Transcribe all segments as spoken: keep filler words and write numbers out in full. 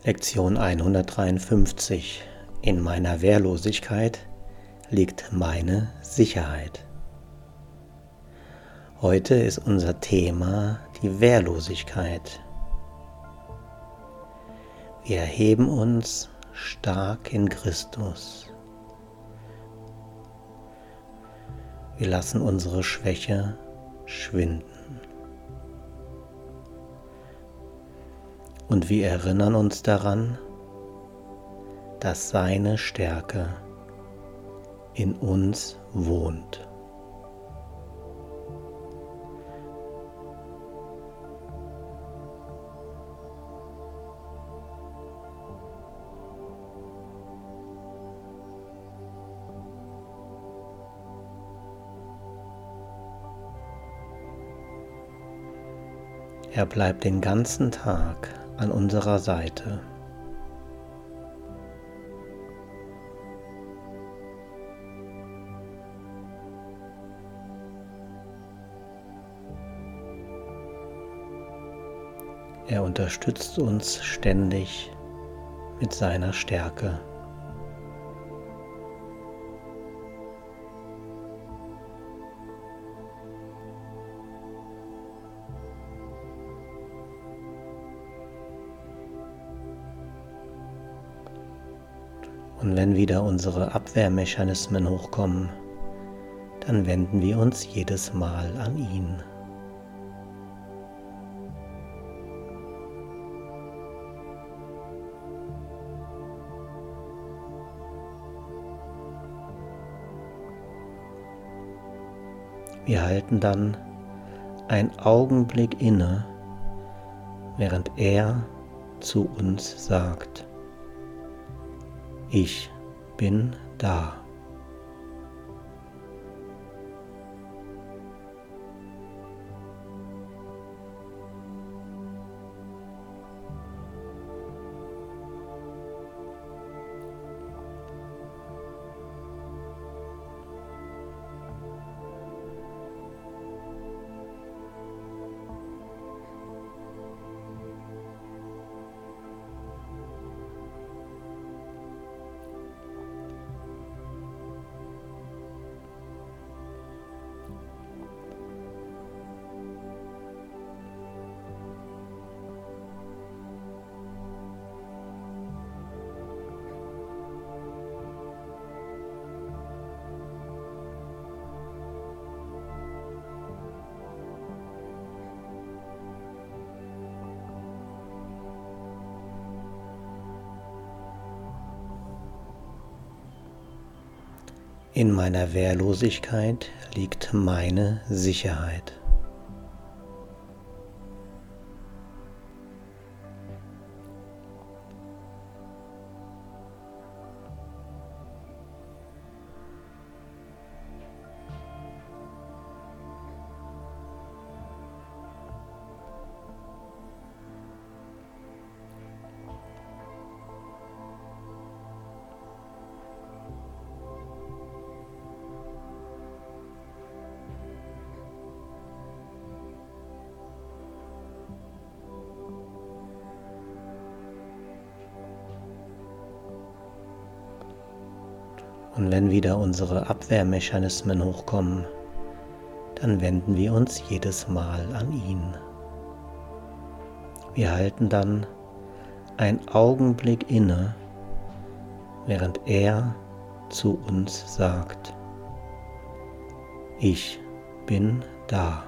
Lektion hundertdreiundfünfzig. In meiner Wehrlosigkeit liegt meine Sicherheit. Heute ist unser Thema die Wehrlosigkeit. Wir erheben uns stark in Christus. Wir lassen unsere Schwäche schwinden. Und wir erinnern uns daran, dass seine Stärke in uns wohnt. Er bleibt den ganzen Tag an unserer Seite. Er unterstützt uns ständig mit seiner Stärke. Und wenn wieder unsere Abwehrmechanismen hochkommen, dann wenden wir uns jedes Mal an ihn. Wir halten dann einen Augenblick inne, während er zu uns sagt: Ich bin da. In meiner Wehrlosigkeit liegt meine Sicherheit. Und wenn wieder unsere Abwehrmechanismen hochkommen, dann wenden wir uns jedes Mal an ihn. Wir halten dann einen Augenblick inne, während er zu uns sagt: Ich bin da.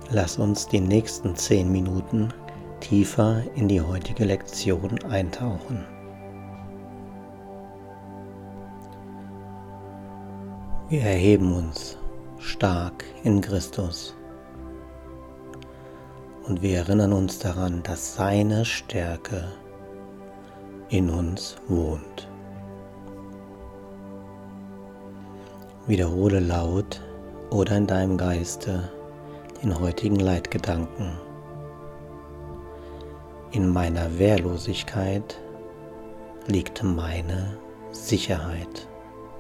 Lass uns die nächsten zehn Minuten tiefer in die heutige Lektion eintauchen. Wir erheben uns stark in Christus und wir erinnern uns daran, dass seine Stärke in uns wohnt. Wiederhole laut oder in deinem Geiste den heutigen Leitgedanken. In meiner Wehrlosigkeit liegt meine Sicherheit.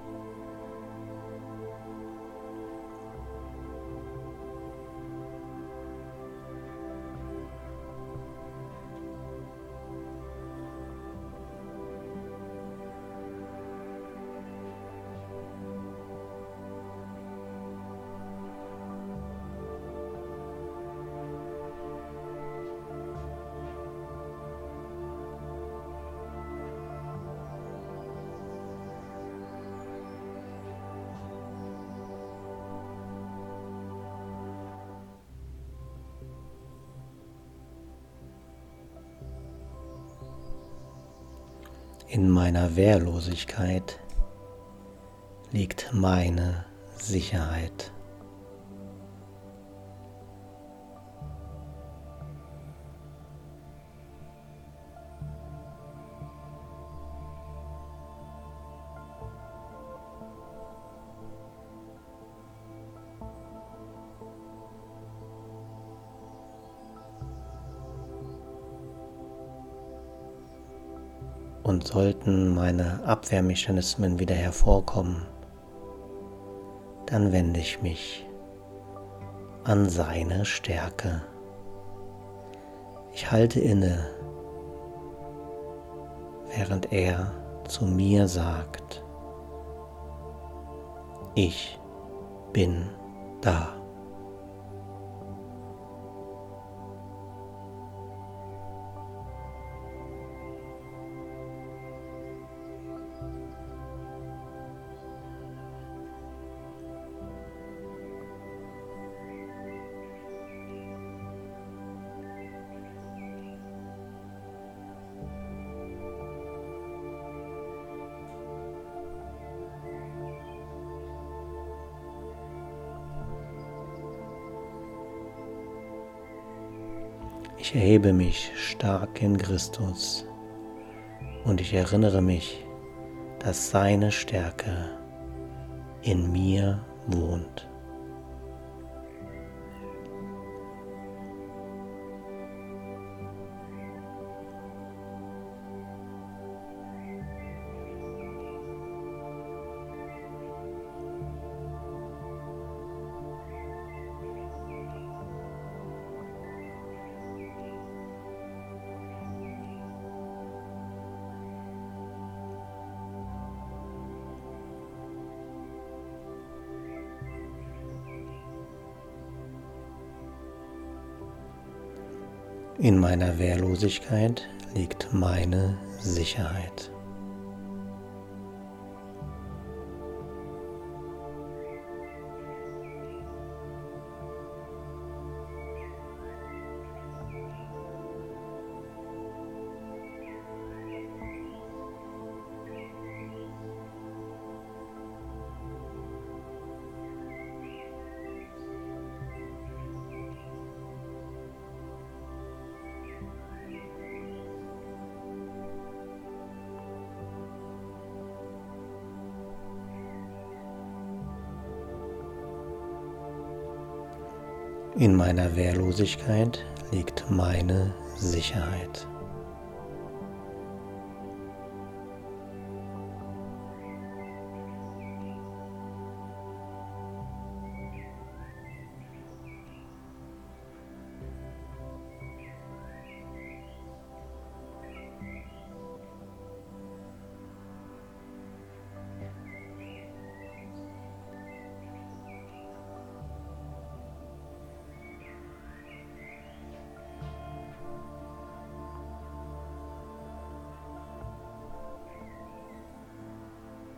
In meiner Wehrlosigkeit liegt meine Sicherheit. Und sollten meine Abwehrmechanismen wieder hervorkommen, dann wende ich mich an seine Stärke. Ich halte inne, während er zu mir sagt: Ich bin da. Ich erhebe mich stark in Christus und ich erinnere mich, dass seine Stärke in mir wohnt. In meiner Wehrlosigkeit liegt meine Sicherheit. In meiner Wehrlosigkeit liegt meine Sicherheit.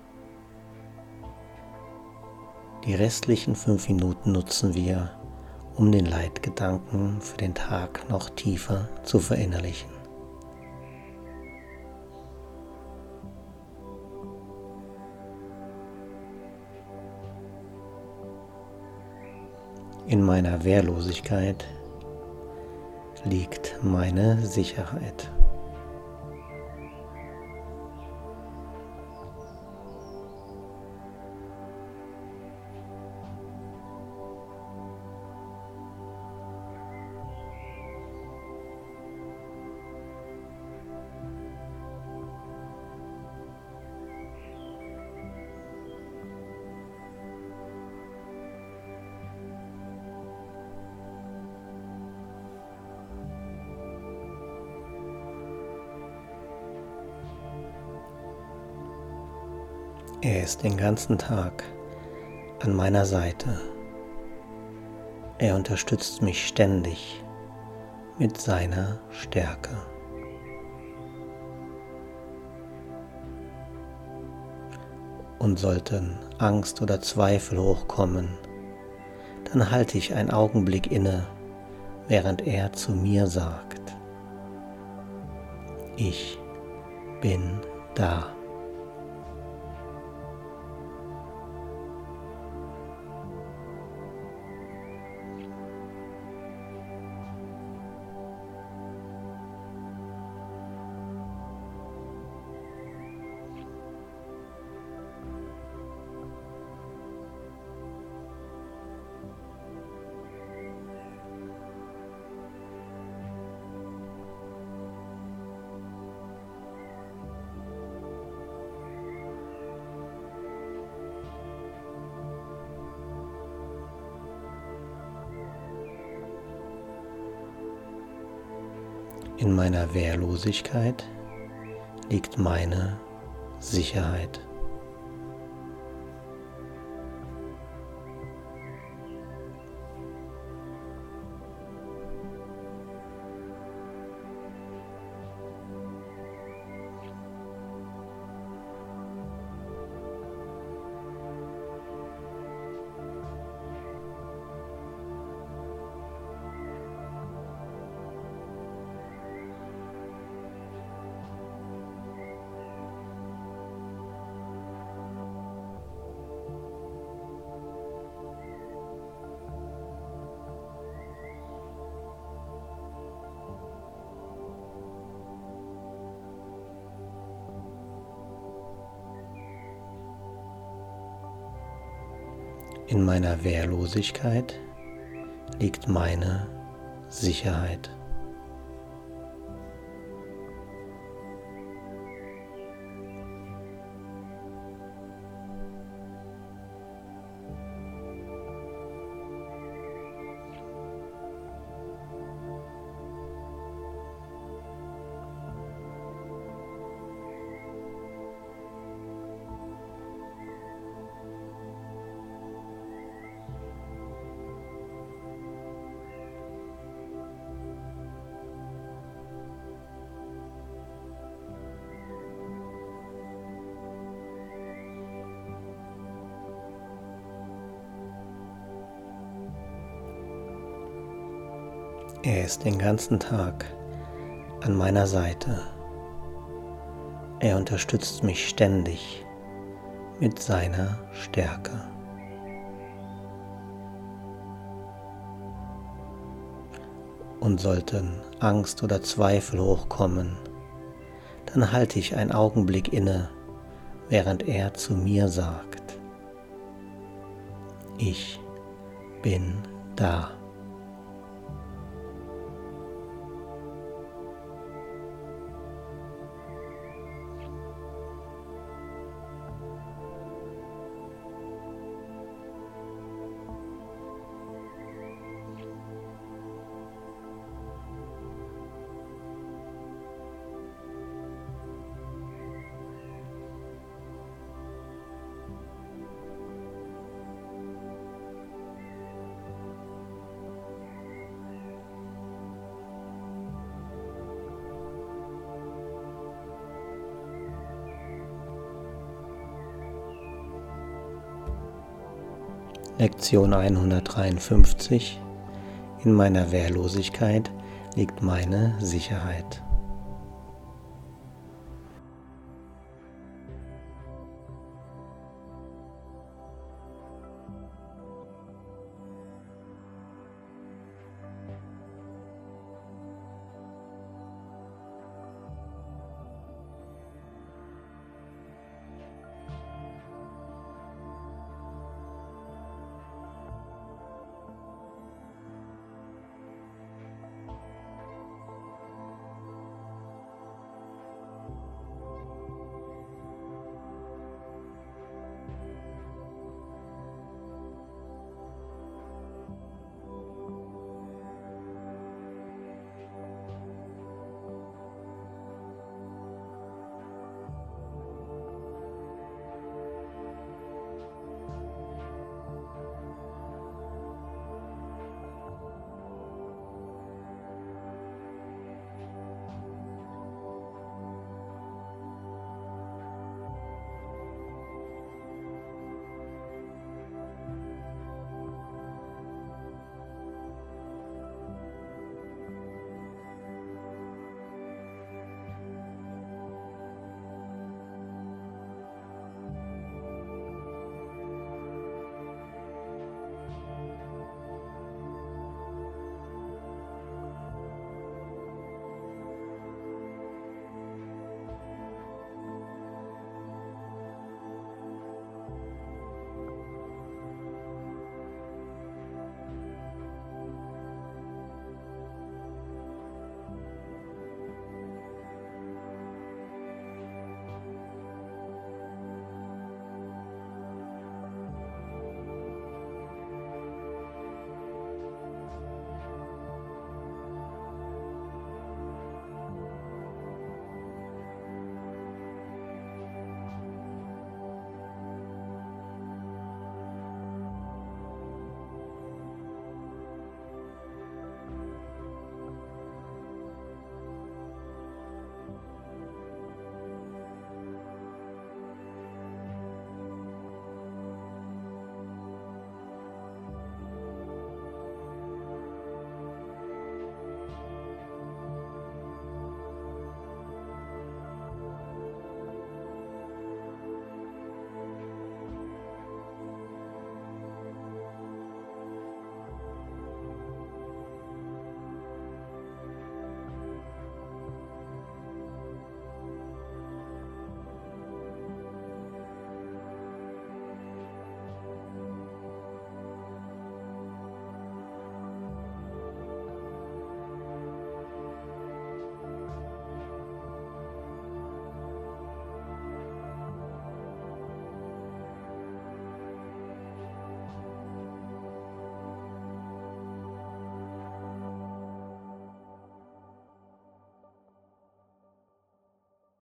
Die restlichen fünf Minuten nutzen wir, um den Leitgedanken für den Tag noch tiefer zu verinnerlichen. In meiner Wehrlosigkeit liegt meine Sicherheit. Er ist den ganzen Tag an meiner Seite. Er unterstützt mich ständig mit seiner Stärke. Und sollten Angst oder Zweifel hochkommen, dann halte ich einen Augenblick inne, während er zu mir sagt: Ich bin da. In meiner Wehrlosigkeit liegt meine Sicherheit. In meiner Wehrlosigkeit liegt meine Sicherheit. Er ist den ganzen Tag an meiner Seite. Er unterstützt mich ständig mit seiner Stärke. Und sollten Angst oder Zweifel hochkommen, dann halte ich einen Augenblick inne, während er zu mir sagt: Ich bin da. Lektion hundertdreiundfünfzig. In meiner Wehrlosigkeit liegt meine Sicherheit.